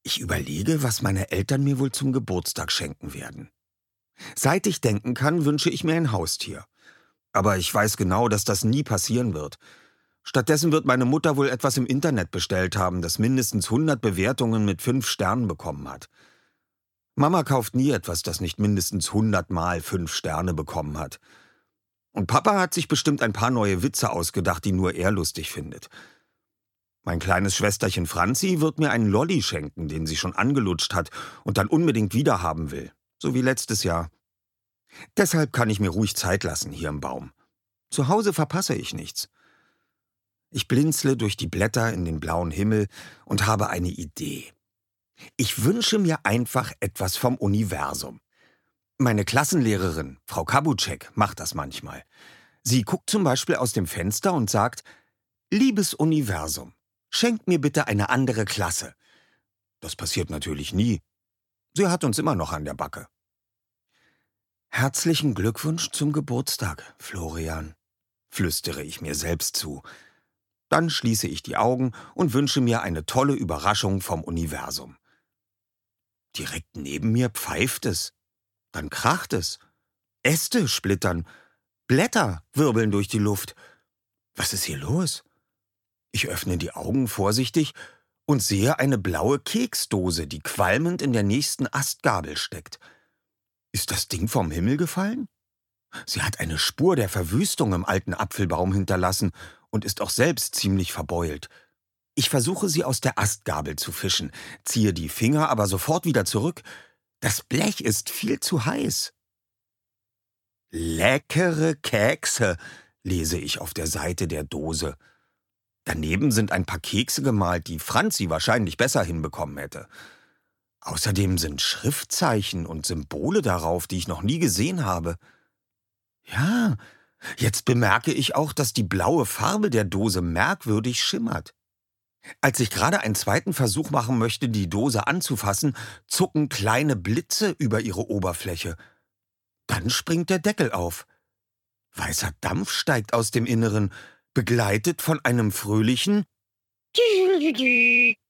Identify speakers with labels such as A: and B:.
A: Ich überlege, was meine Eltern mir wohl zum Geburtstag schenken werden. Seit ich denken kann, wünsche ich mir ein Haustier. Aber ich weiß genau, dass das nie passieren wird. Stattdessen wird meine Mutter wohl etwas im Internet bestellt haben, das mindestens 100 Bewertungen mit 5 Sternen bekommen hat. Mama kauft nie etwas, das nicht mindestens 100 Mal 5 Sterne bekommen hat. Und Papa hat sich bestimmt ein paar neue Witze ausgedacht, die nur er lustig findet. Mein kleines Schwesterchen Franzi wird mir einen Lolli schenken, den sie schon angelutscht hat und dann unbedingt wiederhaben will. So wie letztes Jahr. Deshalb kann ich mir ruhig Zeit lassen hier im Baum. Zu Hause verpasse ich nichts. Ich blinzle durch die Blätter in den blauen Himmel und habe eine Idee. Ich wünsche mir einfach etwas vom Universum. Meine Klassenlehrerin, Frau Kabutschek, macht das manchmal. Sie guckt zum Beispiel aus dem Fenster und sagt: »Liebes Universum, schenkt mir bitte eine andere Klasse.« Das passiert natürlich nie. Sie hat uns immer noch an der Backe. »Herzlichen Glückwunsch zum Geburtstag, Florian«, flüstere ich mir selbst zu. Dann schließe ich die Augen und wünsche mir eine tolle Überraschung vom Universum. Direkt neben mir pfeift es. Dann kracht es. Äste splittern. Blätter wirbeln durch die Luft. Was ist hier los? Ich öffne die Augen vorsichtig und sehe eine blaue Keksdose, die qualmend in der nächsten Astgabel steckt. Ist das Ding vom Himmel gefallen? Sie hat eine Spur der Verwüstung im alten Apfelbaum hinterlassen und ist auch selbst ziemlich verbeult. Ich versuche, sie aus der Astgabel zu fischen, ziehe die Finger aber sofort wieder zurück. Das Blech ist viel zu heiß. »Leckere Kekse«, lese ich auf der Seite der Dose. Daneben sind ein paar Kekse gemalt, die Franzi wahrscheinlich besser hinbekommen hätte. Außerdem sind Schriftzeichen und Symbole darauf, die ich noch nie gesehen habe. Ja, jetzt bemerke ich auch, dass die blaue Farbe der Dose merkwürdig schimmert. Als ich gerade einen zweiten Versuch machen möchte, die Dose anzufassen, zucken kleine Blitze über ihre Oberfläche. Dann springt der Deckel auf. Weißer Dampf steigt aus dem Inneren, begleitet von einem fröhlichen